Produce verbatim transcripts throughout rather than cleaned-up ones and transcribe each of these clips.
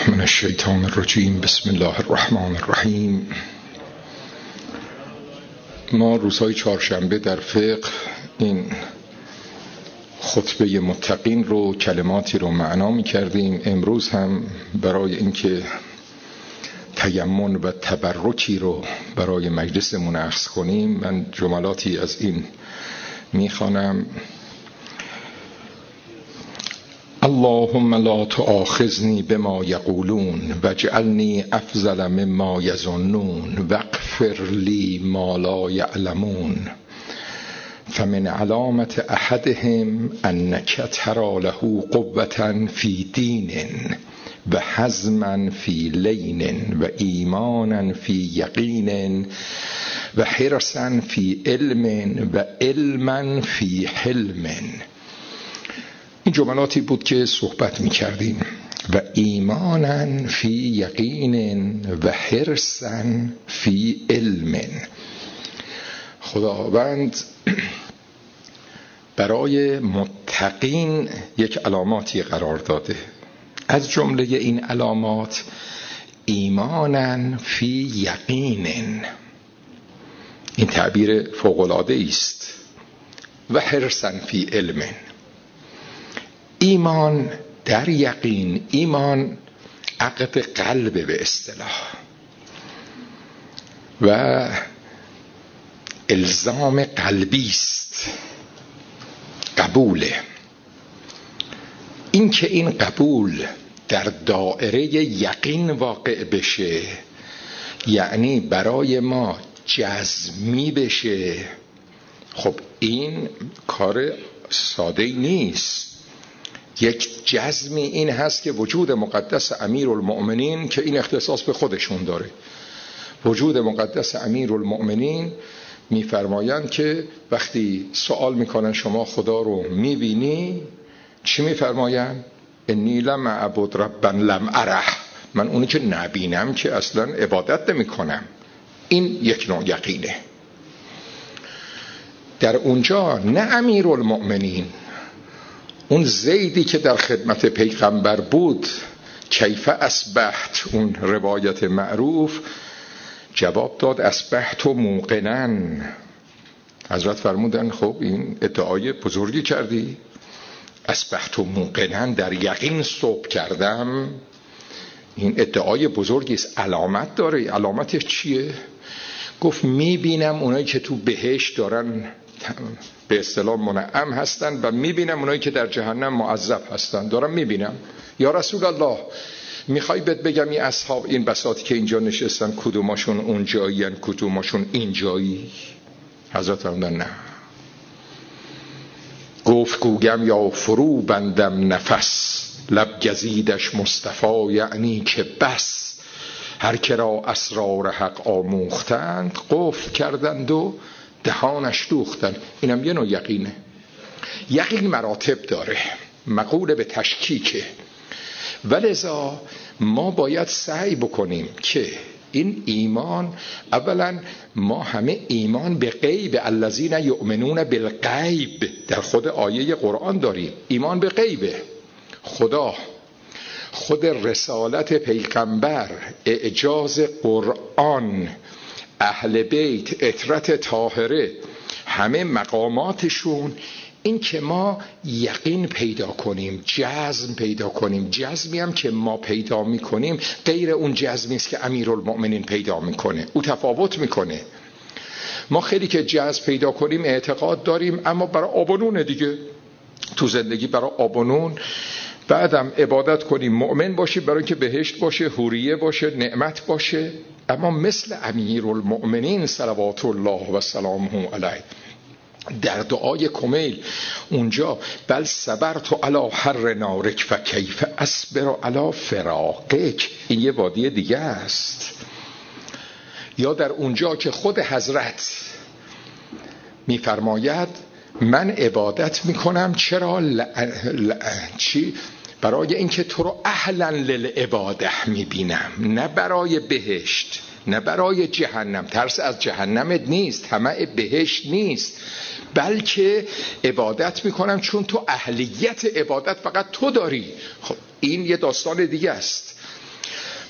بالله من الشیطان الرجیم. بسم الله الرحمن الرحیم. ما روزهای چهارشنبه در فقه این خطبه متقین رو کلماتی رو معنا می کردیم. امروز هم برای اینکه تیمن و تبرکی رو برای مجلسمون عرض کنیم من جملاتی از این می خوانم. اللهم لا تؤاخذنی بما یقولون واجعلنی افضل مما یظنون واغفر لی ما لا یعلمون فمن علامة احدهم انک تری له قوة فی دین و حزما فی لین و ایمانا فی یقین و حرصا فی علم و علما فی حلم. این جملاتی بود که صحبت می کردیم. و ایمانا فی یقین و حرصا فی علم. خداوند برای متقین یک علاماتی قرار داده. از جمله این علامات ایمانا فی یقین، این تعبیر فوق‌العاده است، و حرصا فی علم، ایمان در یقین. ایمان عقد قلب به اصطلاح و الزام قلبی است، قبوله. این که این قبول در دائره یقین واقع بشه یعنی برای ما جزمی بشه. خب این کار ساده نیست. یک جزمی این هست که وجود مقدس امیرالمؤمنین که این اختصاص به خودشون داره. وجود مقدس امیرالمؤمنین میفرمایند که وقتی سوال میکنن شما خدا رو میبینی چی میفرمایند؟ انی لم اعبد ربا لم اره، من اونی که نبینم که اصلا عبادت نمیکنم. این یک نوع یقینه. در اونجا نه امیرالمؤمنین، اون زیدی که در خدمت پیغمبر بود، کیف اصبحت، اون روایت معروف، جواب داد اصبحت موقنا. حضرت فرمودن خب این ادعای بزرگی کردی. اصبحت موقنا، در یقین صبح کردم. این ادعای بزرگی است، علامت داره. علامتش چیه؟ گفت میبینم اونایی که تو بهشت دارن به اصطلاح منعم هستن و میبینم اونایی که در جهنم معذب هستن. دارم میبینم. یا رسول الله میخوای بهت بگم این اصحاب، این بساطی که اینجا نشستن کدوماشون اون جایی ان کدوماشون این جایی؟ حضرت فرمودن نه. گفت گویم یا فرو بندم نفس، لب گزیدش مصطفی یعنی که بس. هر که را اسرار حق آموختند قفل کردند و دهانش دوختن. اینم یه نوع یقینه. یقین مراتب داره، مقوله به تشکیکه. ولذا ما باید سعی بکنیم که این ایمان، اولا ما همه ایمان به غیب، الذین یؤمنون بالغیب، در خود آیه قرآن داریم. ایمان به غیبه. خدا، خود رسالت پیغمبر، اعجاز قرآن، اهل بیت، اطرت طاهره، همه مقاماتشون این که ما یقین پیدا کنیم، جزم پیدا کنیم. جزمی هم که ما پیدا میکنیم غیر اون جزمی است که امیرالمؤمنین پیدا میکنه. او تفاوت میکنه. ما خیلی که جزم پیدا کنیم اعتقاد داریم، اما برای آبونون دیگه تو زندگی، برای آبونون. بعدم عبادت کنیم، مؤمن باشیم برای که بهشت باشه، حوریه باشه، نعمت باشه. اما مثل امیرالمؤمنین صلوات الله و سلامه علیه در دعای کمیل اونجا بل صبرت علی حر نارک و کیف اصبر علی فراقک، این یه وادی دیگه است. یا در اونجا که خود حضرت میفرماید من عبادت میکنم چرا ل... ل... چی؟ برای اینکه تو رو اهلا للعباده میبینم، نه برای بهشت، نه برای جهنم. ترس از جهنمت نیست، طمع بهشت نیست، بلکه عبادت میکنم چون تو اهلیت عبادت فقط تو داری. خب این یه داستان دیگه است.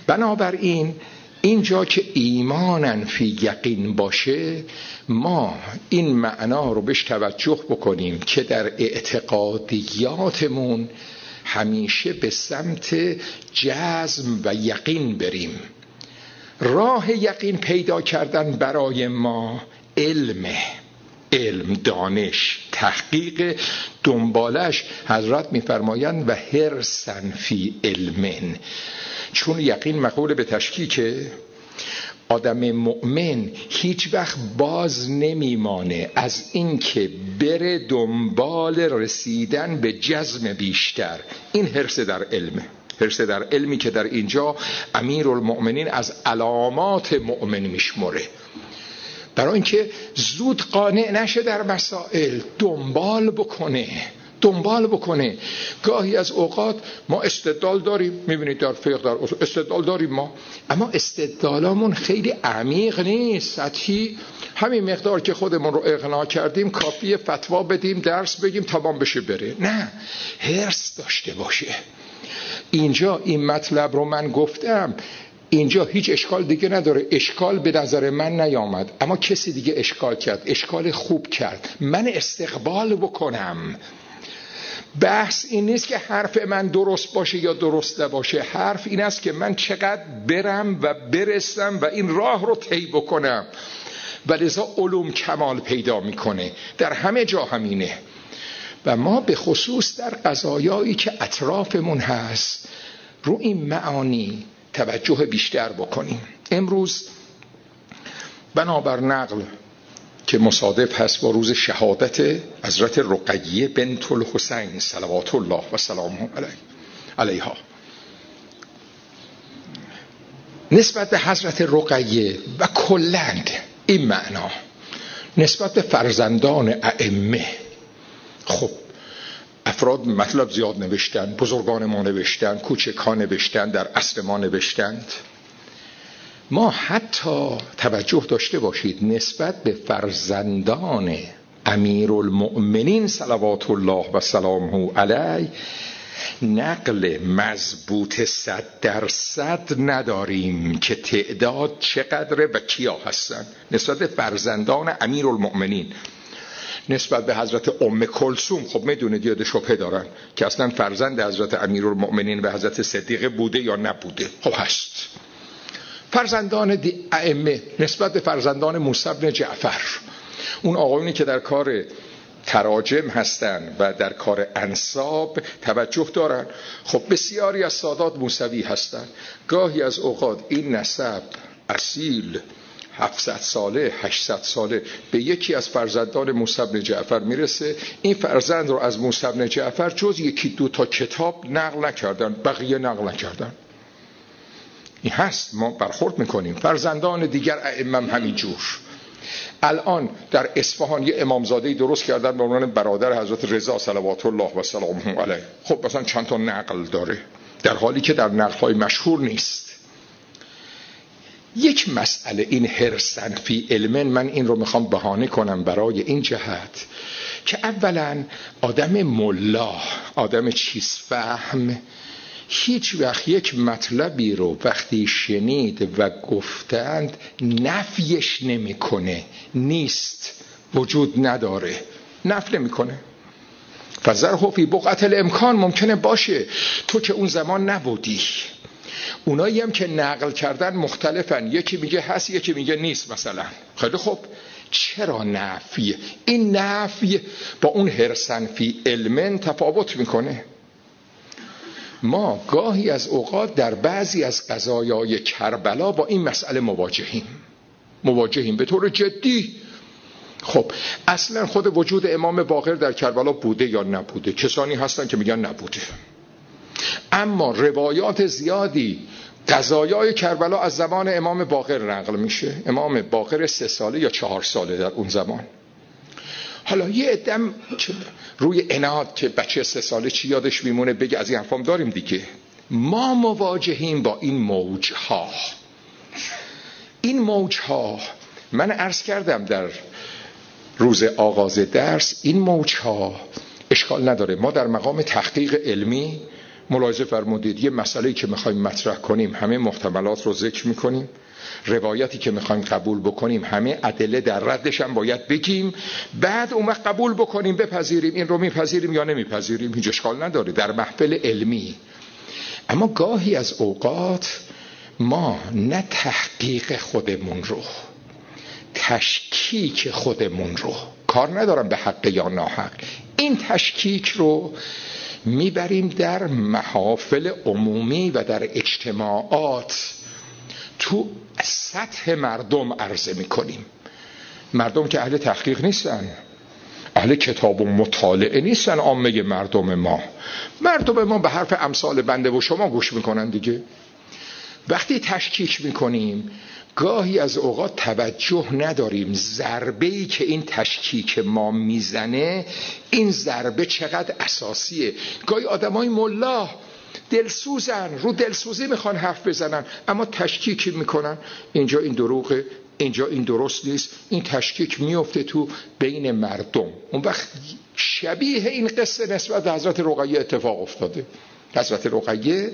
بنابراین اینجا که ایمانن فی یقین باشه، ما این معنا رو بهش توجه بکنیم که در اعتقادیاتمون همیشه به سمت جزم و یقین بریم. راه یقین پیدا کردن برای ما علمه، علم، دانش، تحقیق، دنبالش حضرت میفرمایند و حرصن فی علمن، چون یقین مقول به تشکیکه. آدم مؤمن هیچ وقت باز نمیمانه از این که بره دنبال رسیدن به جزم بیشتر. این حرص در علمه، حرص در علمی که در اینجا امیرالمؤمنین از علامات مؤمن میشمره، برای اینکه زود قانع نشه در مسائل، دنبال بکنه دنبال بکنه. گاهی از اوقات ما استدلال داریم، میبینید در فقه در اصول استدلال داریم ما، اما استدلالمون خیلی عمیق نیست، سطحی. همین مقدار که خودمون رو اقناع کردیم کافیه فتوا بدیم، درس بگیم، تمام بشه بره. نه، حرص داشته باشه. اینجا این مطلب رو من گفتم، اینجا هیچ اشکال دیگه نداره. اشکال به نظر من نیامد، اما کسی دیگه اشکال کرد، اشکال خوب کرد. من استقبال بکنم. بحث این نیست که حرف من درست باشه یا درست نباشه، حرف این است که من چقدر برم و برسم و این راه رو طی بکنم. و لذا علوم کمال پیدا میکنه، در همه جا همینه. و ما به خصوص در قضایایی که اطرافمون هست رو این معانی توجه بیشتر بکنیم. امروز بنابر نقل که مصادف هست با روز شهادت حضرت رقیه بنت الحسین صلوات الله و سلامه علیه علیها، نسبت به حضرت رقیه و کلند این معنا نسبت به فرزندان ائمه، خب افراد مطلب زیاد نوشتن، بزرگان ما نوشتن، کوچکان نوشتن، در عصر ما نوشتند. ما حتی توجه داشته باشید نسبت به فرزندان امیرالمؤمنین صلوات الله و سلامه علیه نقل مضبوط صد درصد نداریم که تعداد چقدره و کیا هستن. نسبت به فرزندان امیرالمؤمنین، نسبت به حضرت ام کلثوم، خب میدونید یاد شبهه دارن که اصلا فرزند حضرت امیرالمؤمنین و حضرت صدیقه بوده یا نبوده. خب هست. فرزندان ائمه نسبت به فرزندان موسی بن جعفر، اون آقایونی که در کار تراجم هستن و در کار انساب توجه دارن، خب بسیاری از سادات موسوی هستن. گاهی از اوقات این نسب اصیل هفتصد ساله هشتصد ساله به یکی از فرزندان موسی بن جعفر میرسه. این فرزند رو از موسی بن جعفر جز یکی دو تا کتاب نقل نکردن، بقیه نقل نکردن. این هست، ما برخورد میکنیم. فرزندان دیگر ائمه همین جور. الان در اصفهان یه امامزاده‌ای درست کردن به عنوان برادر حضرت رضا صلوات الله و سلامه علیه. خب مثلا چند تا نقل داره، در حالی که در نقل‌های مشهور نیست. یک مسئله این حرصن فی علمن، من این رو میخوام بهانه کنم برای این جهت که اولا آدم ملا، آدم چیز فهم، هیچ وقت یک مطلبی رو وقتی شنید و گفتند نفیش نمیکنه، نیست، وجود نداره، نفی نمیکنه. فذرهو فی بقعة الامکان، ممکنه باشه تو که اون زمان نبودی. اونایی هم که نقل کردن مختلفن، یکی میگه هست یکی میگه نیست مثلا. خیلی خوب، چرا نفی؟ این نفی با اون حرصن فی علمن تفاوت میکنه. ما گاهی از اوقات در بعضی از قضایای کربلا با این مسئله مواجهیم مواجهیم به طور جدی. خب اصلا خود وجود امام باقر در کربلا بوده یا نبوده؟ کسانی هستن که میگن نبوده، اما روایات زیادی قضایای کربلا از زمان امام باقر نقل میشه. امام باقر سه ساله یا چهار ساله در اون زمان. حالا یه ادم روی عناد که بچه سه ساله چی یادش میمونه بگه، از این حرفام داریم دیگه. ما مواجهیم با این موجها. این موجها من عرض کردم در روز آغاز درس، این موجها اشکال نداره. ما در مقام تحقیق علمی ملاحظه فرمودید یه مسئله‌ای که میخوایم مطرح کنیم همه محتملات رو ذکر میکنیم، روایتی که میخوایم قبول بکنیم همه ادله در ردش هم باید بگیم، بعد اون وقت قبول بکنیم بپذیریم این رو میپذیریم یا نمیپذیریم، هیچ اشکال نداره در محفل علمی. اما گاهی از اوقات ما نه تحقیق خودمون رو، تشکیک خودمون رو، کار ندارم به حق یا ناحق، این تشکیک رو میبریم در محافل عمومی و در اجتماعات تو سطح مردم عرضه میکنیم. مردم که اهل تحقیق نیستن، اهل کتاب و مطالعه نیستن، عامه مردم ما مردم ما به حرف امثال بنده و شما گوش میکنن دیگه. وقتی تشکیک میکنیم گاهی از اوقات توجه نداریم ضربه‌ای که این تشکیک ما میزنه این ضربه چقدر اساسیه. گاهی آدمای ملا دلسوزن، رو دلسوزی میخوان حرف بزنن اما تشکیک میکنن، اینجا این دروغه، اینجا این درست نیست، این تشکیک میفته تو بین مردم. اون وقت شبیه این قصه نسبت به حضرت رقیه اتفاق افتاده. حضرت رقیه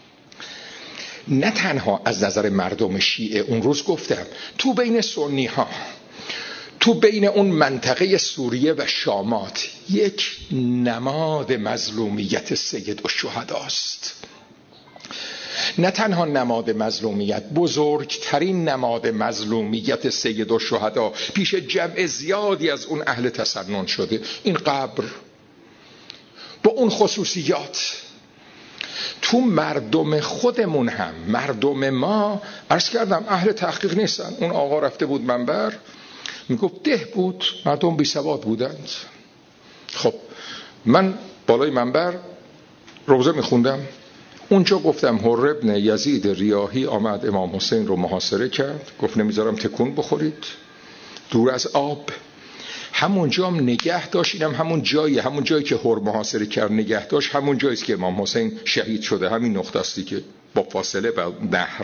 نه تنها از نظر مردم شیعه، اون روز گفتم تو بین سنی ها، تو بین اون منطقه سوریه و شامات یک نماد مظلومیت سید الشهداست. نه تنها نماد مظلومیت، بزرگترین نماد مظلومیت سید الشهدا پیش جمع زیادی از اون اهل تسنن شده. این قبر با اون خصوصیات تو مردم خودمون هم، مردم ما عرض کردم اهل تحقیق نیستن. اون آقا رفته بود منبر میگفت ده بود، مردم بی سواد بودند. خب من بالای منبر روزه میخوندم، اونجا گفتم حر ابن یزید ریاحی آمد امام حسین رو محاصره کرد، گفت نمیذارم تکون بخورید، دور از آب. همونجا هم نگه داشت، اینم همون جایی، همون جایی که هر محاصره کرد نگه داشت، همون جاییست که امام حسین شهید شده، همین نقطه استی که با فاصله و نهر.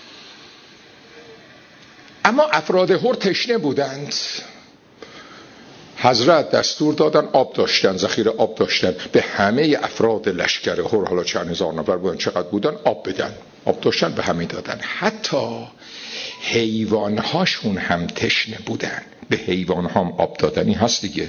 اما افراد هر تشنه بودند، حضرت دستور دادن آب داشتن، ذخیره آب داشتن، به همه افراد لشکر هر، حالا چند هزار نفر بودن چقدر بودن، آب بدن، آب داشتن به همه دادن. حتی حیوانهاشون هم تشنه بودن، به حیوانها هم آب دادنی هست دیگه.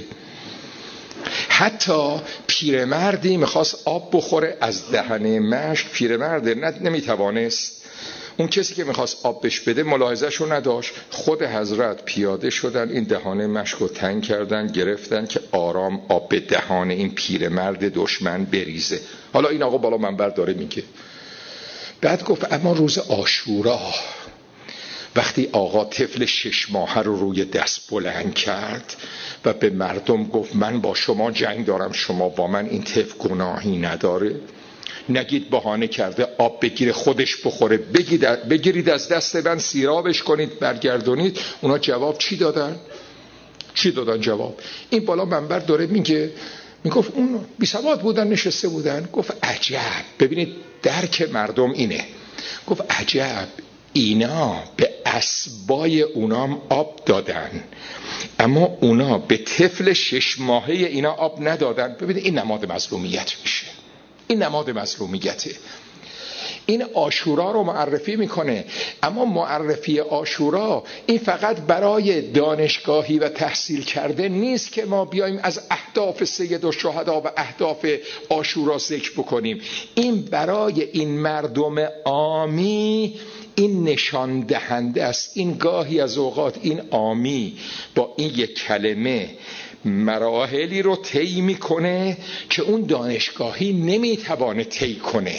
حتی پیرمردی میخواست آب بخوره از دهنه مشک، پیرمرد نمیتوانست، اون کسی که میخواست آب بش بده ملاحظه‌شو نداشت، خود حضرت پیاده شدن این دهانه مشک رو تنگ کردن، گرفتن که آرام آب به دهان این پیرمرد دشمن بریزه. حالا این آقا بالا منبر داره میگه. بعد گفت اما روز عاشورا وقتی آقا طفل شش ماهه رو روی دست بلند کرد و به مردم گفت من با شما جنگ دارم، شما با من، این طفل گناهی نداره، نگید بهانه کرده آب بگیره خودش بخوره، بگیرید از دست من سیرابش کنید برگردونید. اونا جواب چی دادن؟ چی دادن جواب؟ این بالا منبر داره میگه، میگفت اون بی سواد بودن نشسته بودن. گفت عجب، ببینید درک مردم اینه، گفت عجب اینا به اسبای اونام آب دادن اما اونا به طفل شش ماهه اینا آب ندادن. ببینید این نماد مظلومیت میشه، این نماد مظلومیته. این عاشورا رو معرفی میکنه، اما معرفی عاشورا این فقط برای دانشگاهی و تحصیل کرده نیست که ما بیایم از اهداف سید الشهدا و اهداف عاشورا ذکر بکنیم. این برای این مردم عامی این نشان دهنده است. این گاهی از اوقات این عامی با این یک کلمه مراحلی رو طی میکنه که اون دانشگاهی نمیتوانه طی کنه.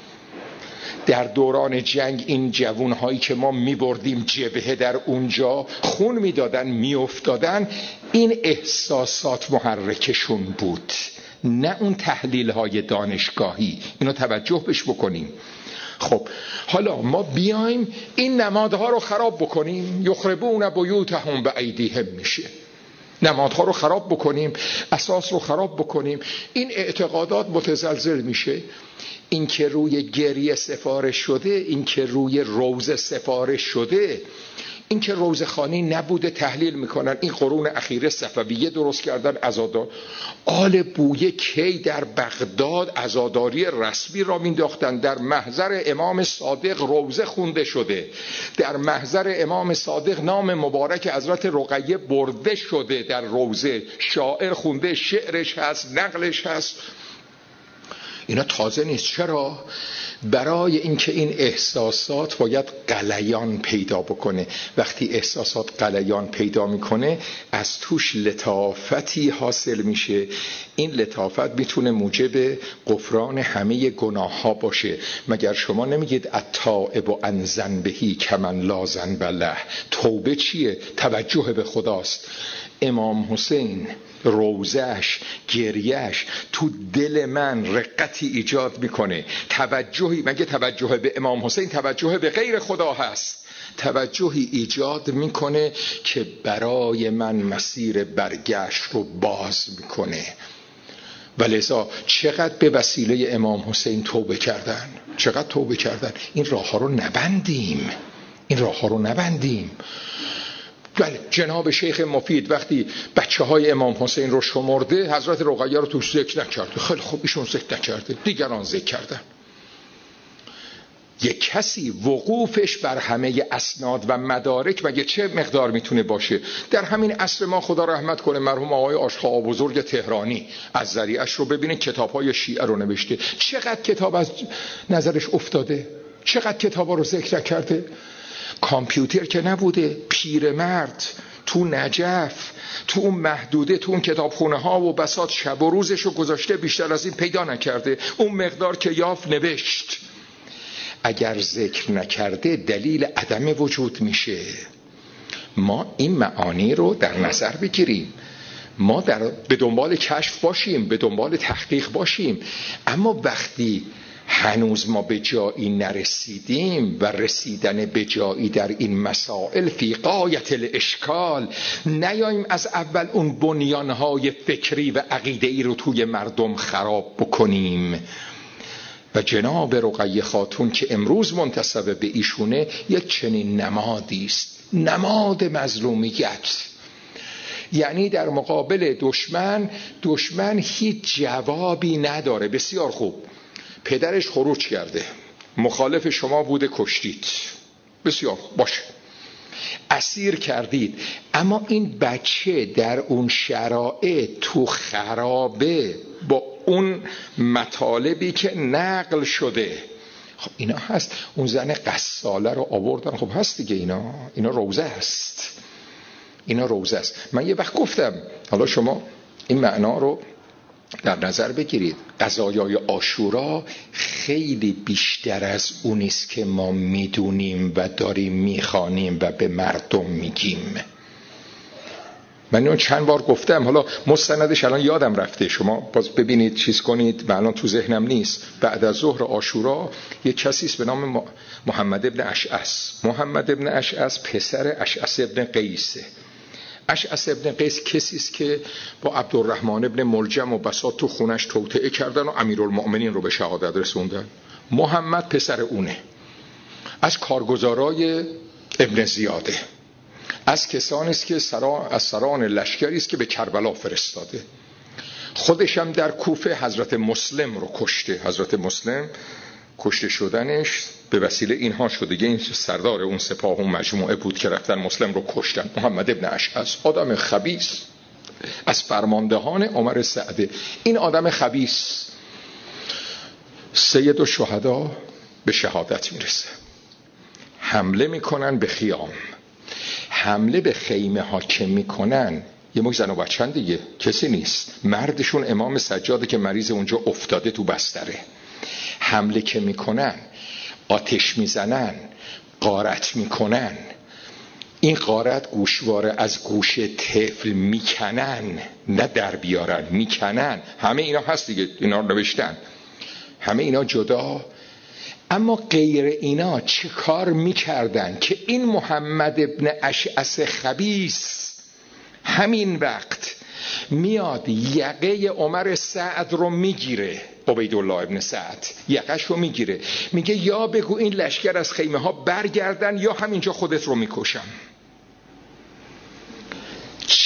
در دوران جنگ این جوانهایی که ما میبردیم جبهه در اونجا خون میدادن میافتادن، این احساسات محرکشون بود، نه اون تحلیل های دانشگاهی. اینو توجه بش بکنیم. خب حالا ما بیایم این نمادها رو خراب بکنیم، یخربون بیوتهم بایدیهم میشه، نمادها رو خراب بکنیم، اساس رو خراب بکنیم، این اعتقادات متزلزل میشه. این که روی گریه سفارش شده، این که روی روزه سفارش شده، این که روزخانی نبوده تحلیل میکنن. این قرون اخیره صفویه درست کردن عزادار. آل بویه کی در بغداد عزاداری رسمی را مینداختن. در محضر امام صادق روزه خونده شده، در محضر امام صادق نام مبارک حضرت رقیه برده شده در روزه، شاعر خونده، شعرش هست، نقلش هست. اینا تازه نیست. چرا؟ برای اینکه این احساسات باید غلیان پیدا بکنه. وقتی احساسات غلیان پیدا میکنه از توش لطافتی حاصل میشه. این لطافت میتونه موجب غفران همه گناه ها باشه. مگر شما نمیگید التائب عن ذنبه کمن لا ذنب له؟ توبه چیه؟ توجه به خداست. امام حسین روزش، گریش تو دل من رقتی ایجاد میکنه. توجهی، مگه توجه به امام حسین توجه به غیر خدا هست؟ توجهی ایجاد میکنه که برای من مسیر برگشت رو باز میکنه. ولذا چقدر به وسیله امام حسین توبه کردن، چقدر توبه کردن. این راه ها رو نبندیم، این راه ها رو نبندیم. بله، جناب شیخ مفید وقتی بچه های امام حسین رو شمرده حضرت رقیه رو توش ذکر نکرده. خیلی خوب، ایشون ذکر نکرده، دیگران ذکر کردن. یک کسی وقوفش بر همه اسناد و مدارک مگه چه مقدار میتونه باشه؟ در همین عصر ما خدا رحمت کنه مرحوم آقای آشخا بزرگ تهرانی از ذریعش رو ببینید کتاب‌های شیعه رو نوشته. چقدر کتاب از نظرش افتاده، چقدر کتابا رو ذکر نکرده. کامپیوتر که نبوده، پیرمرد تو نجف تو اون محدوده تو اون کتابخونه ها و بساط شب و روزش رو گذاشته، بیشتر از این پیدا نکرده. اون مقدار که یافت نوشت. اگر ذکر نکرده دلیل عدم وجود میشه. ما این معانی رو در نظر بگیریم. ما در به دنبال کشف باشیم، به دنبال تحقیق باشیم، اما وقتی هنوز ما به جایی نرسیدیم و رسیدن به جایی در این مسائل فی غایت الاشکال، نیاییم از اول اون بنیانهای فکری و عقیده‌ای رو توی مردم خراب بکنیم. و جناب رقیه خاتون که امروز منتسب به ایشونه یک چنین نمادی است، نماد مظلومیت. یعنی در مقابل دشمن، دشمن هیچ جوابی نداره. بسیار خوب، پدرش خروج کرده، مخالف شما بوده، کشتید، بسیار باشه، اسیر کردید، اما این بچه در اون شرایط تو خرابه با اون مطالبی که نقل شده. خب اینا هست. اون زن قصاله رو آوردن، خب هست دیگه، اینا اینا روزه است، اینا روزه است. من یه وقت گفتم حالا شما این معنا رو در نظر بگیرید. قضایای عاشورا خیلی بیشتر از اونیست که ما میدونیم و داریم میخوانیم و به مردم میگیم. من اینو چند بار گفتم، حالا مستندش الان یادم رفته، شما باز ببینید چیز کنید، من الان تو ذهنم نیست. بعد از ظهر عاشورا یک کسی است به نام محمد ابن اشعث. محمد ابن اشعث پسر اشعث ابن قیسه. اشعث ابن قیس کسی است که با عبدالرحمن ابن ملجم و بساط تو خونش توطئه کردن و امیرالمؤمنین رو به شهادت رسوندن. محمد پسر اونه، از کارگزارای ابن زیاده، از کسانی است که سران از سران لشکری است که به کربلا فرستاده. خودش هم در کوفه حضرت مسلم رو کشته. حضرت مسلم کشته شدنش به وسیله اینها شده. این سردار اون سپاه اون مجموعه بود که رفتن مسلم رو کشتن. محمد ابن اشعث آدم خبیث، از فرماندهان عمر سعده. این آدم خبیث سید الشهدا به شهادت میرسه. حمله میکنن به خیام. حمله به خیمه ها که میکنن، یه موج زن و بچه‌ن دیگه، کسی نیست. مردشون امام سجاده که مریض اونجا افتاده تو بستره. حمله که میکنن، آتش میزنن، غارت میکنن. این غارت گوشواره از گوش طفل میکنن، نه در بیارن، میکنن. همه اینا هست دیگه، اینا رو نوشتن، همه اینا جدا. اما غیر اینا چه کار میکردن که این محمد ابن اشعث خبیث همین وقت میاد یقه عمر سعد رو میگیره، عبیدالله ابن سعد یقش رو میگیره، میگه یا بگو این لشکر از خیمه ها برگردن یا همینجا خودت رو میکشم.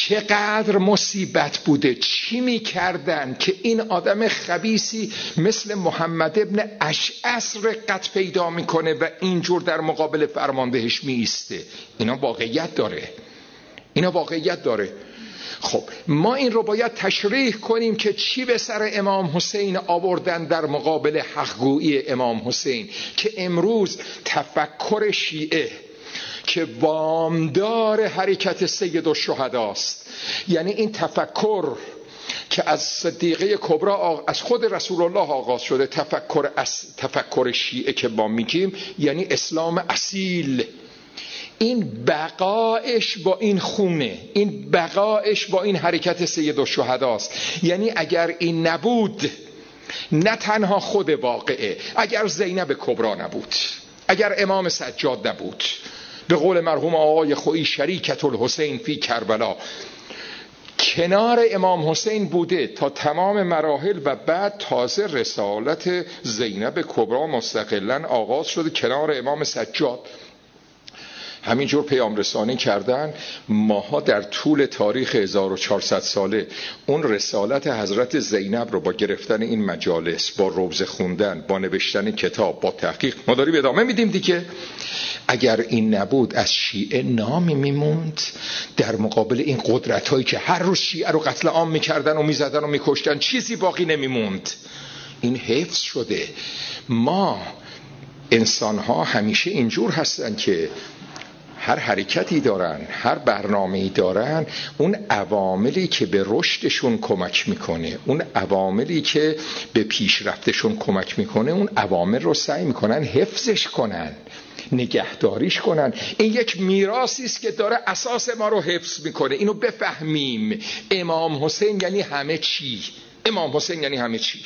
چقدر مصیبت بوده، چی میکردن که این آدم خبیثی مثل محمد ابن اشعث رقت پیدا میکنه و اینجور در مقابل فرماندهش میایسته. اینا واقعیت داره، اینا واقعیت داره. خب ما این رو باید تشریح کنیم که چی به سر امام حسین آوردن در مقابل حقگویی امام حسین، که امروز تفکر شیعه که وامدار حرکت سید الشهداست، یعنی این تفکر که از صدیقه کبری از خود رسول الله آغاز شده، تفکر از تفکر شیعه که ما میگیم یعنی اسلام اصیل، این بقایش با این خونه، این بقایش با این حرکت سید الشهداست. یعنی اگر این نبود، نه تنها خود واقعه، اگر زینب کبری نبود، اگر امام سجاد نبود، به قول مرحوم آقای خویی شریکت الحسین فی کربلا، کنار امام حسین بوده تا تمام مراحل و بعد تازه رسالت زینب کبری مستقلا آغاز شده کنار امام سجاد. همینجور پیام رسانی کردن. ماها در طول تاریخ هزار و چهارصد ساله اون رسالت حضرت زینب رو با گرفتن این مجالس، با روزه خوندن، با نوشتن کتاب، با تحقیق ما داریم ادامه میدیم دیگه. اگر این نبود از شیعه نامی میموند در مقابل این قدرت هایی که هر روز شیعه رو قتل عام میکردن و میزدن و میکشتن، چیزی باقی نمیموند. این حفظ شده. ما انسان ها همیشه اینجور هستن که هر حرکتی دارن، هر برنامه‌ای دارن، اون عواملی که به رشدشون کمک میکنه، اون عواملی که به پیشرفتشون کمک میکنه، اون عوامل رو سعی میکنن حفظش کنن، نگهداریش کنن. این یک میراثی است که داره اساس ما رو حفظ میکنه. اینو بفهمیم. امام حسین یعنی همه چی. امام حسین یعنی همه چی.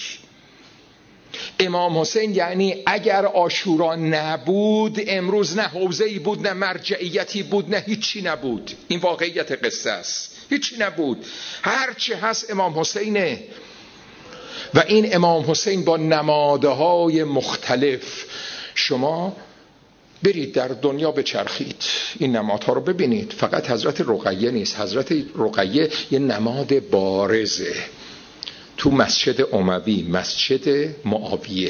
امام حسین یعنی اگر عاشورا نبود، امروز نه حوزه‌ای بود، نه مرجعیتی بود، نه هیچی نبود. این واقعیت قصه است. هیچی نبود. هرچی هست امام حسینه. و این امام حسین با نمادهای مختلف، شما برید در دنیا بچرخید، این نمادها رو ببینید. فقط حضرت رقیه نیست. حضرت رقیه یه نماد بارزه تو مسجد اموی، مسجد معاویه،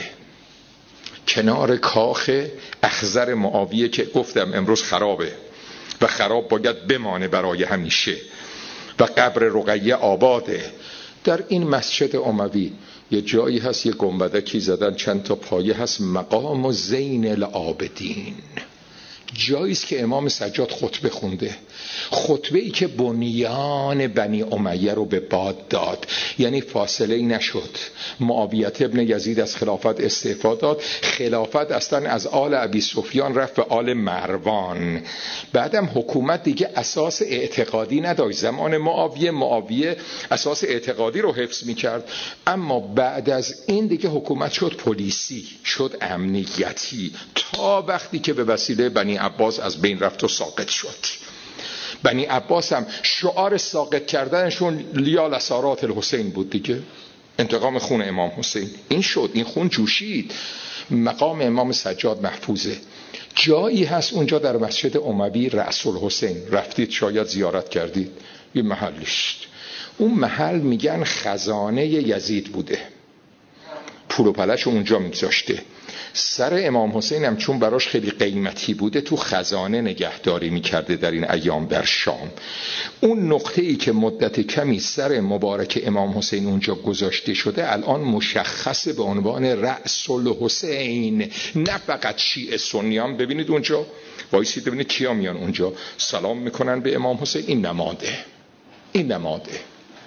کنار کاخ اخضر معاویه که گفتم امروز خرابه و خراب باید بمانه برای همیشه، و قبر رقیه آباده. در این مسجد اموی یه جایی هست، یه گنبدکی زدن، چند تا پایه هست، مقام زین العابدین. جایی است که امام سجاد خطبه خونده، خطبه ای که بنیان بنی امیه رو به باد داد. یعنی فاصله ای نشد. معاویه ابن یزید از خلافت استعفا داد، خلافت اصلا از آل ابی سفیان رفت به آل مروان. بعدم حکومت دیگه اساس اعتقادی نداشت. زمان معاویه معاویه اساس اعتقادی رو حفظ میکرد، اما بعد از این دیگه حکومت شد پلیسی، شد امنیتی، تا وقتی که به وسیله بنی عباس از بین رفت و ساقط شد. بنی عباس هم شعار ساقط کردنشون لیا لسارات الحسین بود دیگه، انتقام خون امام حسین. این شد، این خون جوشید. مقام امام سجاد محفوظه. جایی هست اونجا در مسجد اموی رأس الحسین، رفتید شاید زیارت کردید، یه محلیست. اون محل میگن خزانه یزید بوده، پول و پلش اونجا میگذاشته. سر امام حسین هم چون براش خیلی قیمتی بوده تو خزانه نگهداری میکرده در این ایام در شام. اون نقطه ای که مدت کمی سر مبارک امام حسین اونجا گذاشته شده الان مشخصه به عنوان رأس الحسین. نه فقط شیعه سنیان، ببینید اونجا وایسید ببینید کیا میان اونجا سلام میکنن به امام حسین. این نماده، این نماده.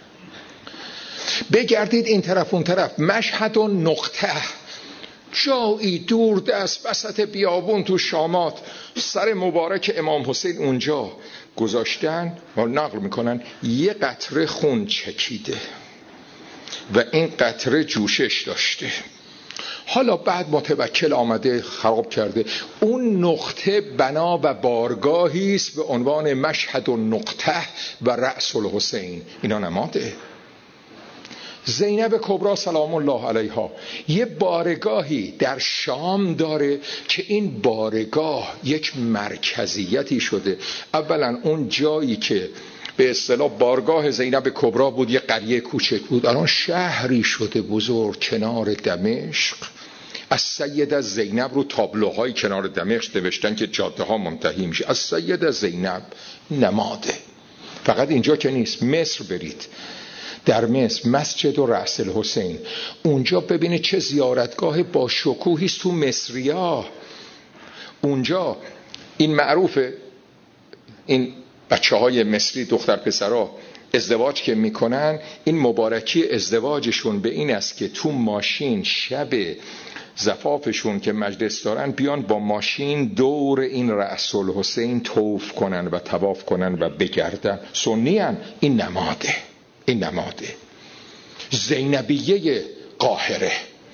بگردید این طرف اون طرف، مشهد و نقطه، جایی دور دست وسط بیابون تو شامات، سر مبارک امام حسین اونجا گذاشتن و نقل میکنن یه قطره خون چکیده و این قطره جوشش داشته. حالا بعد متوکل آمده خراب کرده. اون نقطه بنا و بارگاهی است به عنوان مشهد و نقطه و رأس الحسین. اینا نماده. زینب کبری سلام الله علیها یه بارگاهی در شام داره که این بارگاه یک مرکزیتی شده. اولا اون جایی که به اصطلاح بارگاه زینب کبرا بود، یه قریه کوچک بود، الان شهری شده بزرگ کنار دمشق. از سیده زینب رو تابلوهای کنار دمشق نوشتن که جاده ها منتهی میشه. از سیده زینب نماده. فقط اینجا که نیست، مصر برید، در مصر مسجد و رأس الحسین، اونجا ببینید چه زیارتگاه با شکوهی است تو مصریا. اونجا این معروفه، این بچه های مصری دختر پسرها ازدواج که میکنن، این مبارکی ازدواجشون به این است که تو ماشین شب زفافشون که مجلس دارن بیان با ماشین دور این رأس الحسین طوف کنن و طواف کنن و بگردن. سنی هن. این نماده، این نماده زینبیه قاهره.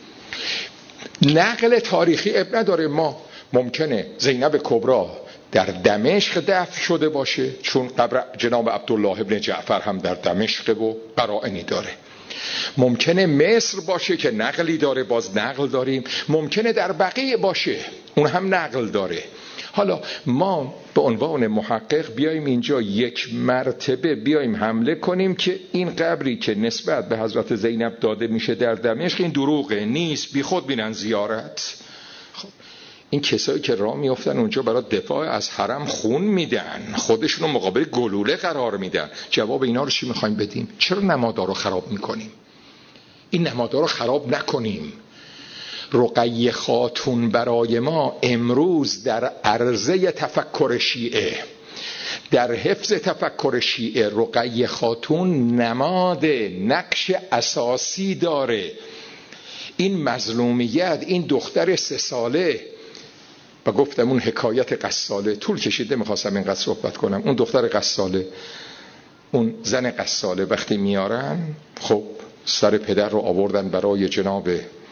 نقل تاریخی اب نداره. ما ممکنه زینب کبرا در دمشق دفن شده باشه، چون قبر جناب عبدالله ابن جعفر هم در دمشق و قرائنی داره. ممکنه مصر باشه که نقلی داره، باز نقل داریم. ممکنه در بقیع باشه، اون هم نقل داره. حالا ما به عنوان محقق بیایم اینجا یک مرتبه بیایم حمله کنیم که این قبری که نسبت به حضرت زینب داده میشه در دمشق این دروغه، نیست، بی خود بینن زیارت. خب این کسایی که راه میافتن اونجا برای دفاع از حرم خون میدن، خودشونو مقابل گلوله قرار میدن، جواب اینا رو چی میخوایم بدیم؟ چرا نمادار رو خراب میکنیم؟ این نمادار رو خراب نکنیم. رقیه خاتون برای ما امروز در عرضه تفکر شیعه، در حفظ تفکر شیعه، رقیه خاتون نماد نقش اساسی داره. این مظلومیت، این دختر سه ساله، و گفتم اون حکایت قصاله طول کشیده، میخواستم اینقدر صحبت کنم. اون دختر قصاله، اون زن قصاله وقتی میارن، خب سر پدر رو آوردن برای جناب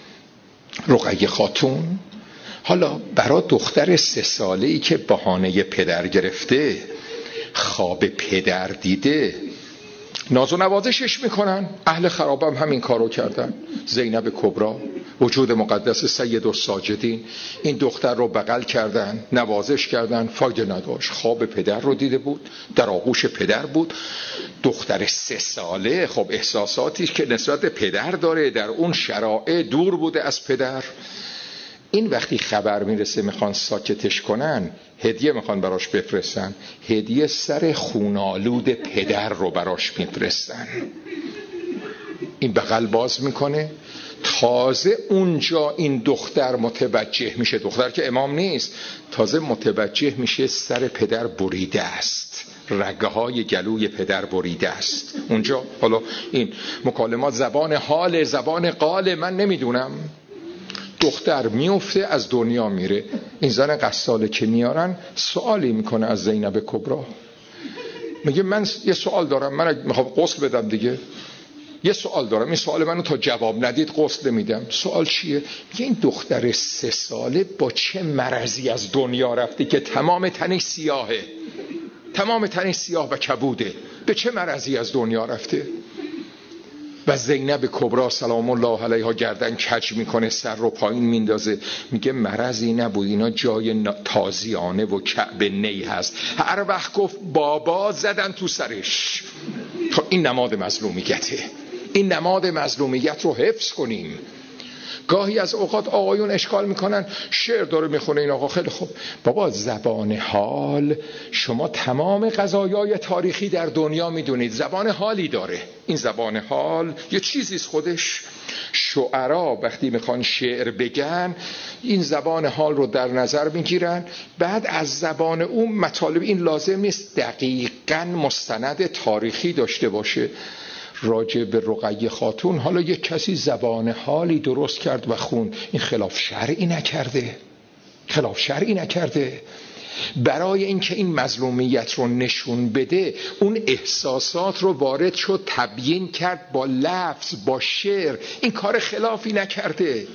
رقیه خاتون. حالا برای دختر سه ساله‌ای که بهانه پدر گرفته، خواب پدر دیده، ناز و نوازشش میکنن. اهل خرابم همین کارو کردن. زینب کبرا، وجود مقدس سید الساجدین، این دختر رو بغل کردن، نوازش کردن، فایده نداشت. خواب پدر رو دیده بود، در آغوش پدر بود. دختر سه ساله، خب احساساتی که نسبت به پدر داره در اون شرایط دور بوده از پدر. این وقتی خبر میرسه میخوان ساکتش کنن، هدیه میخوان براش بفرستن، هدیه سر خونالود پدر رو براش میفرستن. این بغل باز میکنه، تازه اونجا این دختر متوجه میشه، دختر که امام نیست، تازه متوجه میشه سر پدر بریده است، رگه های گلوی پدر بریده است. اونجا حالا این مکالمات زبان حال، زبان قال، من نمیدونم. دختر میفته، از دنیا میره. این زن قصاله که میارن سوالی میکنه از زینب کبرا، میگه من یه سوال دارم، من میخوام غسل بدم دیگه، یه سوال دارم، این سوال منو تا جواب ندید غسل نمیدم. سوال چیه؟ میگه این دختر سه ساله با چه مرضی از دنیا رفته که تمام تنش سیاهه، تمام تنش سیاه و کبوده، به چه مرضی از دنیا رفته؟ و زینب کبرا سلام الله علیها گردن کج میکنه، سر رو پایین میندازه، میگه مرضی نبود، اینا جای تازیانه و کعب نی هست. هر وقت گفت بابا زدن تو سرش. تا این نماد مظلومیته. این نماد مظلومیت رو حفظ کنیم. گاهی از اوقات آقایون اشکال میکنن، شعر داره میخونه این آقا، خیلی خوب بابا، زبان حال، شما تمام قضایای تاریخی در دنیا میدونید زبان حالی داره. این زبان حال یه چیزیست خودش. شعرا وقتی میخوان شعر بگن این زبان حال رو در نظر میگیرن، بعد از زبان اون مطالب، این لازم نیست دقیقاً مستند تاریخی داشته باشه. راجع به رقیه خاتون حالا یک کسی زبان حالی درست کرد و خوند، این خلاف شرعی نکرده، خلاف شرعی نکرده. برای اینکه این مظلومیت رو نشون بده، اون احساسات رو وارد شد، تبیین کرد با لفظ، با شعر. این کار خلافی نکرده.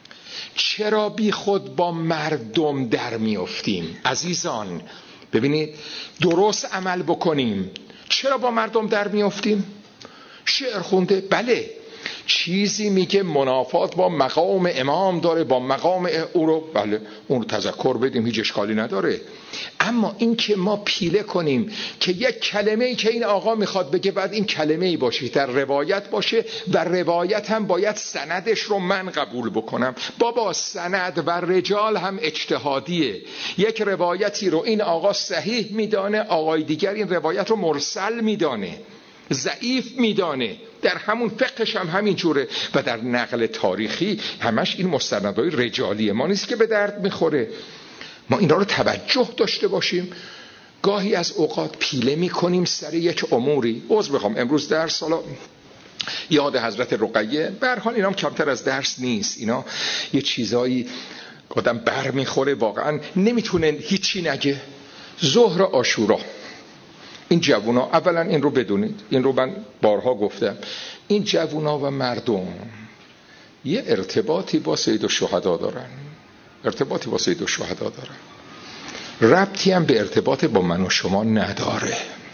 چرا بی خود با مردم در میافتیم عزیزان؟ ببینید، درست عمل بکنیم. چرا با مردم در میافتیم؟ شعر خونده، بله. چیزی میگه منافات با مقام امام داره، با مقام او رو بله اون رو تذکر بدیم، هیچ اشکالی نداره. اما این که ما پیله کنیم که یک کلمه‌ای که این آقا میخواد بگه بعد این کلمه‌ای باشه در روایت باشه و روایت هم باید سندش رو من قبول بکنم. بابا سند و رجال هم اجتهادیه. یک روایتی رو این آقا صحیح میدانه، آقای دیگر این روایت رو مرسل میدانه، ضعیف میدانه. در همون فقهش هم همین جوره و در نقل تاریخی همش این مستندهای رجالی ما نیست که به درد میخوره. ما اینا رو توجه داشته باشیم. گاهی از اوقات پیله میکنیم سر یک اموری. عذر بخوام امروز درس حالا یاد حضرت رقیه، به هر حال اینا هم کمتر از درس نیست، اینا یه چیزایی آدم بر میخوره واقعا نمیتونه هیچی نگه. ظهر عاشورا، این جوونا، اولا این رو بدونید، این رو من بارها گفتم، این جوونا و مردم یه ارتباطی با سید الشهدا دارن، ارتباطی با سید الشهدا دارن، ربطی هم به ارتباط با من و شما نداره.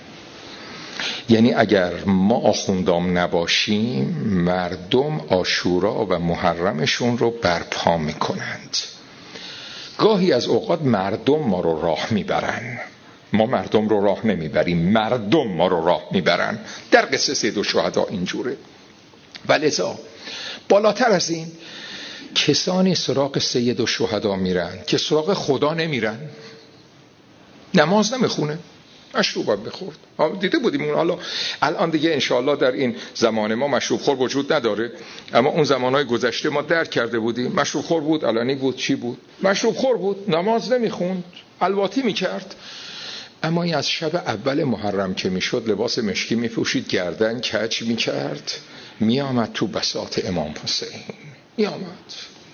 یعنی اگر ما آخوندام نباشیم مردم عاشورا و محرمشون رو برپا میکنند. گاهی از اوقات مردم ما رو راه میبرن، ما مردم رو راه نمیبریم، مردم ما رو راه میبرن. در قصه سید الشهدا اینجوره. ولذا بالاتر از این کسانی سراغ سید الشهدا میرن که سراغ خدا نمیرن. نماز نمیخونه، مشروب هم بخورد. دیده بودیم اون. حالا الان دیگه انشاءالله در این زمان ما مشروب خور وجود نداره، اما اون زمانهای گذشته ما درک کرده بودیم. مشروب خور بود، علنی بود، چی بود؟ مشروب خور بود، نماز نمیخوند، الواتی میکرد. اما این از شب اول محرم که میشد لباس مشکی میپوشید، گردن کج میکرد، میامد تو بساط امام حسین، میامد.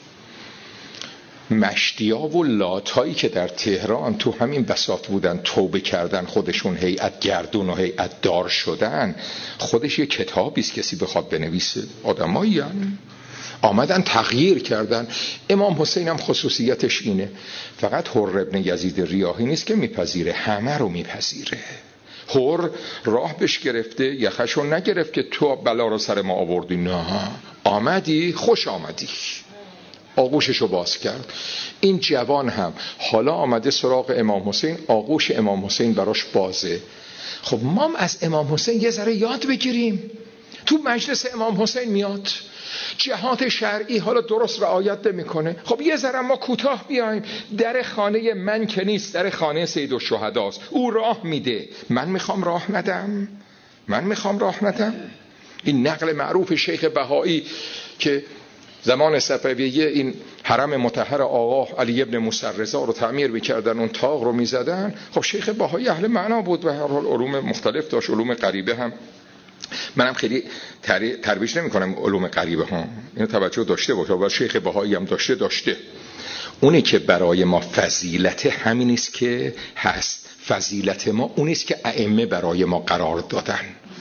مشتیا و لاتایی که در تهران تو همین بساط بودن توبه کردن، خودشون هیئت گردون و هیئت دار شدن، خودش یه کتابی است کسی بخواد بنویسه. آدمایی هن. آمدن تغییر کردن. امام حسین هم خصوصیتش اینه، فقط حر ابن یزید ریاحی نیست که میپذیره، همه رو میپذیره. حر راه بش گرفته، یخشو نگرفت که تو بلا رو سر ما آوردی، نه، آمدی خوش آمدی، آغوششو باز کرد. این جوان هم حالا آمده سراغ امام حسین، آغوش امام حسین براش بازه. خب ما هم از امام حسین یه ذره یاد بگیریم. تو مجلس امام حسین میاد، جهات شرعی حالا درست رعایت نمیکنه، خب یه ذره ما کوتاه بیایم. در خانه من که نیست، در خانه سید الشهداست، او راه میده، من میخوام راه ندم، من میخوام راه ندم. این نقل معروف شیخ بهایی که زمان صفویه این حرم مطهر آقا علی ابن موسی رضا رو تعمیر میکردن، اون تاق رو میزدن. خب شیخ بهایی اهل معنا بود و هر حال علوم مختلف داشت، علوم غریبه هم. منم خیلی ترویج نمی کنم علوم غریبه ها، اینو توجه داشته باشه، و شیخ بهایی هم داشته داشته اونی که برای ما فضیلت همین است که هست. فضیلت ما اونی است که ائمه برای ما قرار دادن.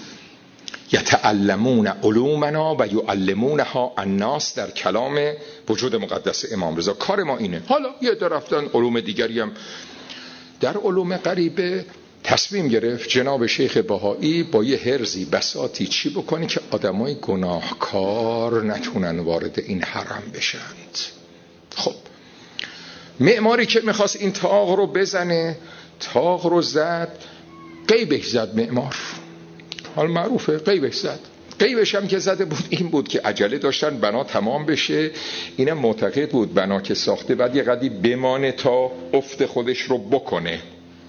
یتعلمون علومنا و یعلمونها الناس، در کلام وجود مقدس امام رضا. کار ما اینه. حالا یه در رفتن علوم دیگری هم در علوم غریبه تصمیم گرفت جناب شیخ بهایی با یه هرزی بساطی چی بکنه که آدمای گناهکار نتونن وارد این حرم بشند. خب معماری که میخواست این تاق رو بزنه، تاق رو زد، قیبش زد معمار. حال معروفه قیبش زد. قیبش هم که زده بود این بود که عجله داشتن بنا تمام بشه. اینم معتقد بود بنا که ساخته بعد یه قدری بمانه تا افت خودش رو بکنه.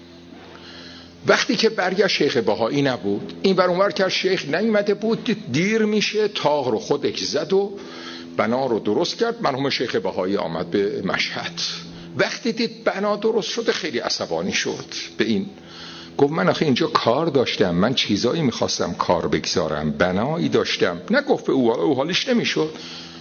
وقتی که برگشت شیخ بهایی نبود، این ور اونور کرد، شیخ نیامده بود، دیر میشه، تاق رو خودش زد و بنا رو درست کرد. مرحوم شیخ بهایی آمد به مشهد. وقتی دید بنا درست شده خیلی عصبانی شد به این. گفت من آخه اینجا کار داشتم، من چیزایی میخواستم کار بگذارم، بنایی داشتم. نگفت به او، او حالش نمیشد.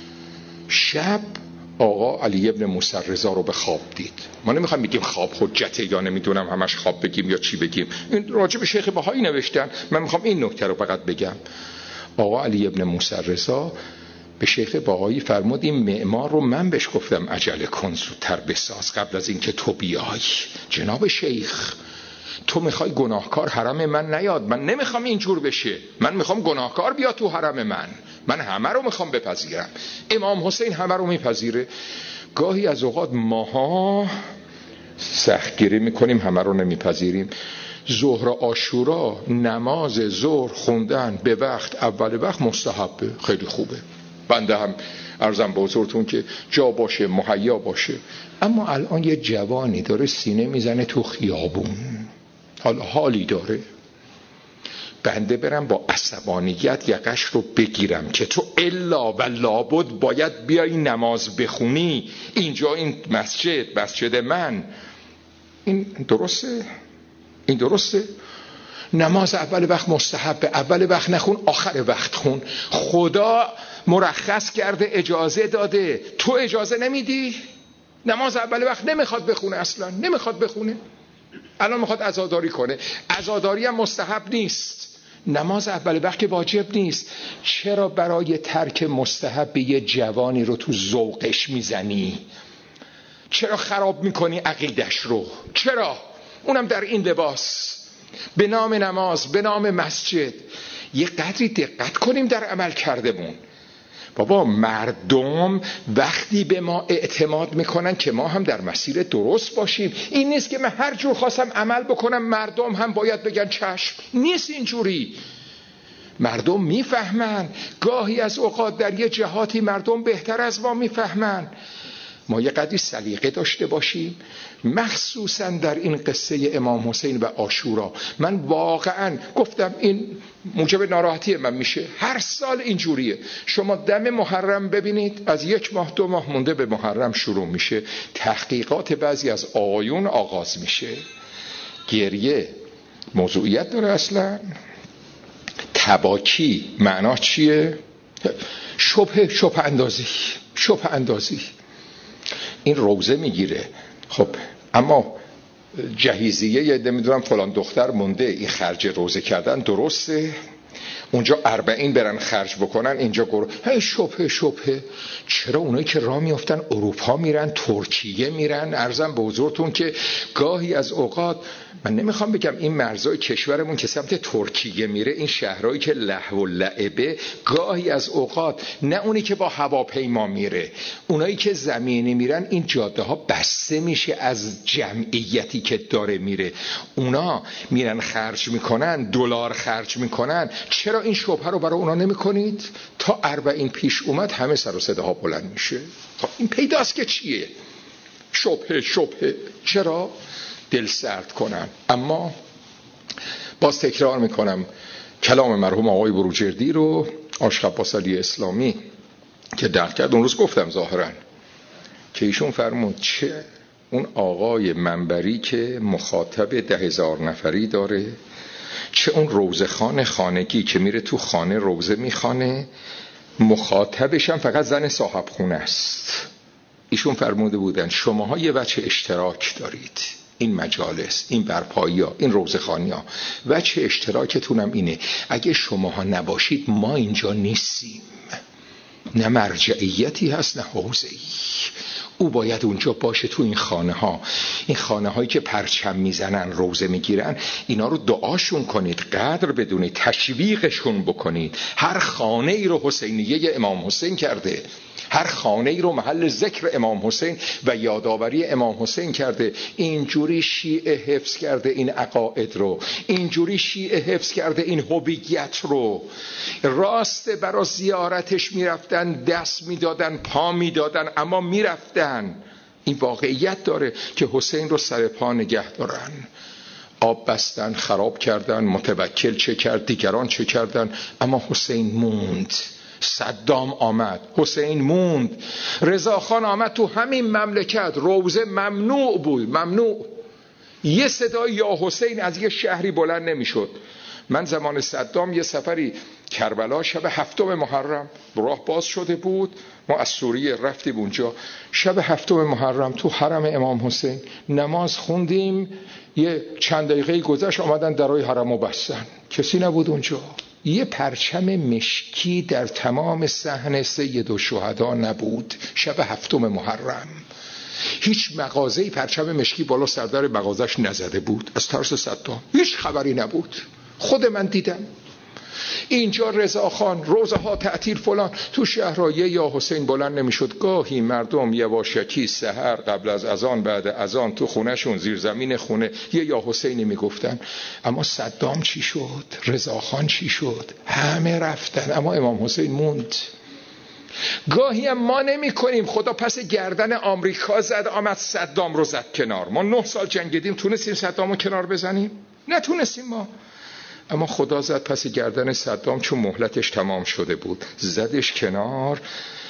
شب آقا علی ابن موسی رضا رو به خواب دید. ما نمیخوایم بگیم خواب حجته یا نمیدونم همش خواب بگیم یا چی بگیم، این راجع به شیخ بهایی نوشتن، من میخوام این نکته رو فقط بگم. آقا علی ابن موسی رضا به شیخ بهایی فرمود این معمار رو من بهش گفتم عجله کن، زودتر بساز قبل از اینکه تو بیای. جناب شیخ تو میخوای گناهکار حرم من نیاد، من نمیخوام اینجور بشه، من میخوام گناهکار بیاد تو حرم من. من همه رو میخوام بپذیرم. امام حسین همه رو میپذیره. گاهی از اوقات ماها سختگیری میکنیم، همه رو نمیپذیریم. ظهر عاشورا نماز ظهر خوندن به وقت، اول وقت مستحبه، خیلی خوبه. بنده هم عرضم به حضورتون که جا باشه، مهیا باشه. اما الان یه جوانی داره سینه میزنه تو خیابون، حالا حالی داره، بنده برم با عصبانیت یقش رو بگیرم که تو الا و لابد باید بیای نماز بخونی، اینجا این مسجد مسجد من، این درسته؟ این درسته؟ نماز اول وقت مستحبه، اول وقت نخون، آخر وقت خون. خدا مرخص کرده، اجازه داده، تو اجازه نمیدی؟ نماز اول وقت نمیخواد بخونه، اصلا نمیخواد بخونه، الان میخواد عزاداری کنه. عزاداری هم مستحب نیست، نماز اول وقت که واجب نیست. چرا برای ترک مستحب یه جوانی رو تو ذوقش میزنی؟ چرا خراب میکنی عقیدش رو؟ چرا؟ اونم در این لباس، به نام نماز، به نام مسجد. یه قدری دقت کنیم در عمل کردمون. بابا مردم وقتی به ما اعتماد میکنن که ما هم در مسیر درست باشیم. این نیست که من هر جور خواستم عمل بکنم مردم هم باید بگن چشم. نیست اینجوری. مردم میفهمن، گاهی از اوقات در یه جهاتی مردم بهتر از ما میفهمن. ما یه قدری سلیقه داشته باشیم، مخصوصا در این قصه امام حسین و عاشورا. من واقعا گفتم این موجب ناراحتی من میشه، هر سال اینجوریه. شما دم محرم ببینید، از یک ماه دو ماه مونده به محرم شروع میشه، تحقیقات بعضی از آقایون آغاز میشه. گریه موضوعیت داره اصلا؟ تباکی معنا چیه؟ شبه شبه اندازی، شبه اندازی. این روزه میگیره، خب اما جهیزیه یه نمیدونم فلان دختر مونده، این خرج روزه کردن درسته؟ اونجا اربعین برن خرج بکنن، اینجا گروه هی شبه شبه. چرا اونایی که راه میافتن اروپا میرن، ترکیه میرن؟ عرضم به حضورتون که گاهی از اوقات، من نمیخوام بگم این مرزای کشورمون که سمت ترکیه میره، این شهرهایی که لهو و لعبه، گاهی از اوقات نه اونی که با هواپیما میره، اونایی که زمینی میرن، این جاده ها بسته میشه از جمعیتی که داره میره. اونا میرن خرج میکنن، دلار خرج میکنن. چرا این شبهه رو برای اونا نمی کنید؟ تا اربعین پیش اومد همه سر و صداها بلند میشه. خب این پیداست که چیه؟ شبهه شبهه. چرا؟ دل سرد کنن. اما باز تکرار میکنم کلام مرحوم آقای بروجردی رو، عاشق عباس علی اسلامی که درک کرد. اون روز گفتم ظاهرا که ایشون فرمود چه اون آقای منبری که مخاطب ده هزار نفری داره، چه اون روزه خان خانگی که میره تو خانه روزه میخانه، مخاطبش هم فقط زن صاحب خونه است. ایشون فرموده بودن شماها یه وجه اشتراک دارید، این مجالس، این برپایی ها، این روزه خانی ها، وجه اشتراکتونم اینه اگه شماها نباشید ما اینجا نیستیم. نه مرجعیتی هست نه حوزه‌ای. او باید اونجا باشه تو این خانه ها. این خانه هایی که پرچم میزنن، روزه میگیرن، اینا رو دعاشون کنید، قدر بدونید، تشویقشون بکنید. هر خانه ای رو حسینیه امام حسین کرده، هر خانه ای رو محل ذکر امام حسین و یادآوری امام حسین کرده. اینجوری شیعه حفظ کرده این عقاید رو، اینجوری شیعه حفظ کرده این هویت رو. راست برای زیارتش میرفتن، دست میدادن، پا میدادن، اما میرفتن. این واقعیت داره که حسین رو سر پا نگه دارن. آب بستن، خراب کردن، متوکل چه کرد، دیگران چه کردن، اما حسین موند. صدام آمد، حسین موند. رضاخان آمد، تو همین مملکت روزه ممنوع بود، ممنوع. یه صدای یا حسین از یه شهری بلند نمیشد. من زمان صدام یه سفری کربلا، شب هفتم محرم راه باز شده بود، ما از سوریه رفتیم اونجا. شب هفتم محرم تو حرم امام حسین نماز خوندیم، یه چند دقیقه گذشت آمدن درای حرمو بستن، کسی نبود اونجا. یه پرچم مشکی در تمام صحن سید الشهدا نبود شب هفتم محرم. هیچ مغازه‌ای پرچم مشکی بالا سردر مغازش نزده بود از ترس صدام. هیچ خبری نبود. خود من دیدم اینجا رضاخان، روزها تعطیل فلان. تو شهرهای یا حسین بلند نمیشد. گاهی مردم یواشکی سحر قبل از اذان بعد اذان تو خونهشون زیر زمین خونه یه یا حسینی میگفتن. اما صدام چی شد؟ رضاخان چی شد؟ همه رفتن اما امام حسین موند. گاهی هم ما نمی کنیم. خدا پس گردن آمریکا زد آمد صدام رو زد کنار. ما نه سال جنگیدیم، تونستیم صدام رو کنار بزنیم؟ نتونستیم ما. اما خدا زد پس گردن صدام چون مهلتش تمام شده بود، زدش کنار.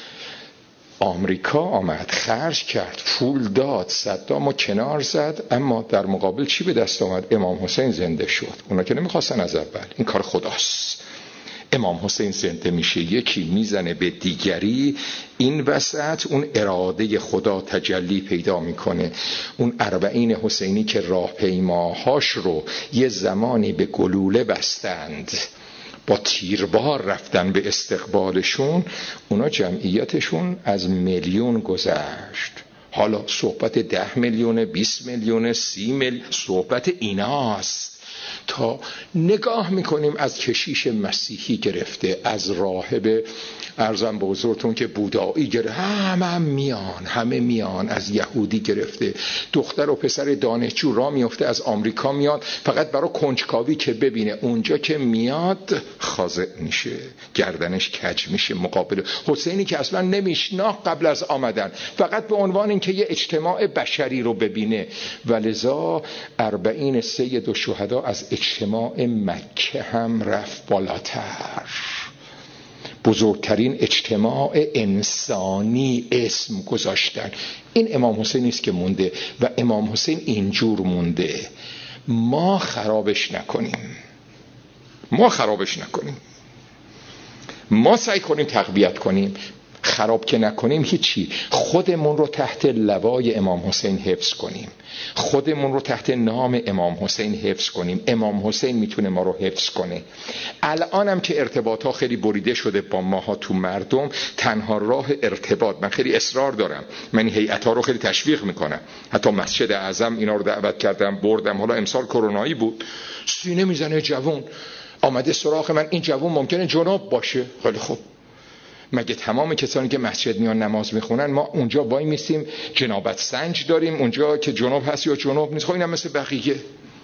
آمریکا آمد خرج کرد، پول داد، صدام رو کنار زد. اما در مقابل چی به دست آمد؟ امام حسین زنده شد. اونا که نمیخواستن از اول. این کار خداست. امام حسین زنده میشه، یکی میزنه به دیگری. این وسط اون اراده خدا تجلی پیدا میکنه. اون اربعین حسینی که راهپیماهاش رو یه زمانی به گلوله بستند، با تیربار رفتن به استقبالشون، اونا جمعیتشون از میلیون گذشت. حالا صحبت ده میلیون، بیست میلیون، سی میلیون، صحبت ایناست. تا نگاه میکنیم از کشیش مسیحی گرفته، از راهب ارزم به حضورتون که بودایی گرفته، همه هم میان همه میان از یهودی گرفته، دختر و پسر دانشجو را میفته از آمریکا میاد فقط برای کنجکاوی که ببینه. اونجا که میاد خاضع میشه، گردنش کج میشه مقابل حسینی که اصلا نمیشناخت قبل از آمدن، فقط به عنوان اینکه یه اجتماع بشری رو ببینه. ولذا اربعین سید و شهدا از اجتماع مکه هم رفت بالاتر. بزرگترین اجتماع انسانی اسم گذاشتن. این امام حسین است که مونده و امام حسین اینجور مونده. ما خرابش نکنیم، ما خرابش نکنیم، ما سعی کنیم تقویت کنیم. خراب که نکنیم هیچی. خودمون رو تحت لوای امام حسین حفظ کنیم، خودمون رو تحت نام امام حسین حفظ کنیم. امام حسین میتونه ما رو حفظ کنه. الانم که ارتباط ها خیلی بریده شده با ماها تو مردم، تنها راه ارتباط، من خیلی اصرار دارم، من این هیئت ها رو خیلی تشویق میکنم، حتی مسجد اعظم اینا رو دعوت کرده بردم. حالا امسال کرونایی بود، سینه میزنه جوون آمده سراغ من، این جوون ممکنه جناب باشه. خیلی خوب، مگه تمام کسانی که مسجد میان نماز میخونن ما اونجا وای میسیم جنابت سنج داریم اونجا که جناب هست یا جناب نیست؟ خب اینم مثل بقیه.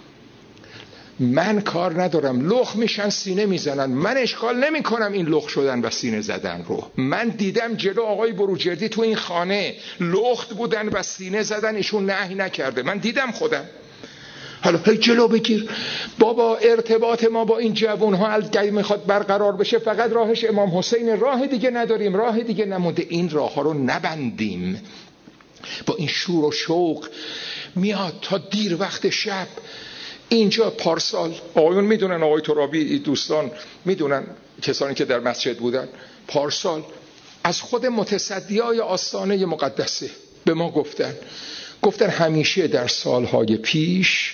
من کار ندارم، لخ میشن سینه میزنن، من اشکال نمی کنم این لخ شدن و سینه زدن رو. من دیدم جلو آقای بروجردی تو این خانه لخت بودن و سینه زدن، ایشون نهی نکرده، من دیدم خودم. حالا هی جلو بگیر بابا. ارتباط ما با این جوان ها اگه میخواد برقرار بشه فقط راهش امام حسین، راه دیگه نداریم، راه دیگه نمونده. این راه ها رو نبندیم. با این شور و شوق میاد تا دیر وقت شب. اینجا پارسال آقایون میدونن، آقای ترابی دوستان میدونن، کسانی که در مسجد بودن، پارسال از خود متصدیای آستانه مقدسه به ما گفتن گفتن همیشه در سالهای پیش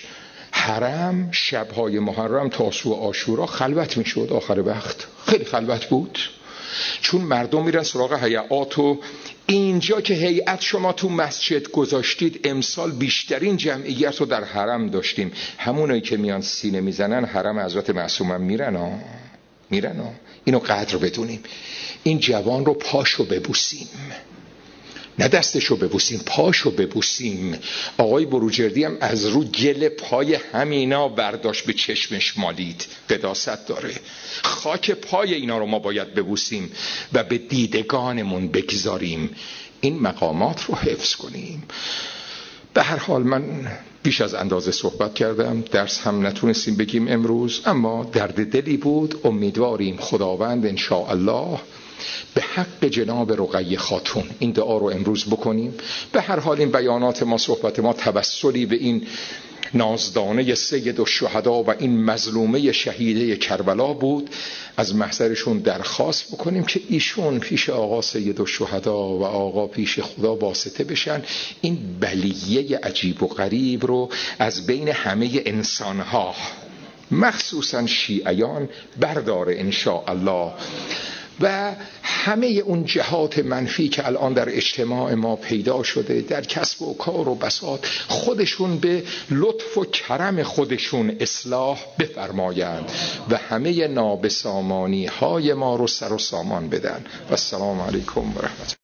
حرم شبهای محرم تاسوع و عاشورا خلوت میشد. آخر وقت خیلی خلوت بود، چون مردم میرن سراغ هیئات. و اینجا که هیئت شما تو مسجد گذاشتید، امسال بیشترین جمعیت رو در حرم داشتیم. همونایی که میان سینه میزنن حرم حضرت معصومه میرن ها میرن ها. اینو قدر بدونیم. این جوان رو پاشو ببوسیم، نه دستشو ببوسیم، پاشو ببوسیم. آقای بروجردی هم از رو گل پای همینا برداشت به چشمش مالید. قداست داره. خاک پای اینا رو ما باید ببوسیم و به دیدگانمون بگذاریم. این مقامات رو حفظ کنیم. به هر حال من بیش از اندازه صحبت کردم، درس هم نتونستیم بگیم امروز، اما درد دلی بود. امیدواریم خداوند انشاءالله به حق جناب رقیه خاتون این دعا رو امروز بکنیم. به هر حال این بیانات ما، صحبت ما توسلی به این نازدانه سید الشهدا و این مظلومه شهیده کربلا بود. از محضرشون درخواست بکنیم که ایشون پیش آقا سید الشهدا و آقا پیش خدا واسطه بشن، این بلیه عجیب و غریب رو از بین همه انسانها مخصوصا شیعیان برداره انشاءالله. و همه اون جهات منفی که الان در اجتماع ما پیدا شده، در کسب و کار و بساط، خودشون به لطف و کرم خودشون اصلاح بفرمایند و همه نابسامانی های ما رو سر و سامان بدن. و السلام علیکم و رحمت الله.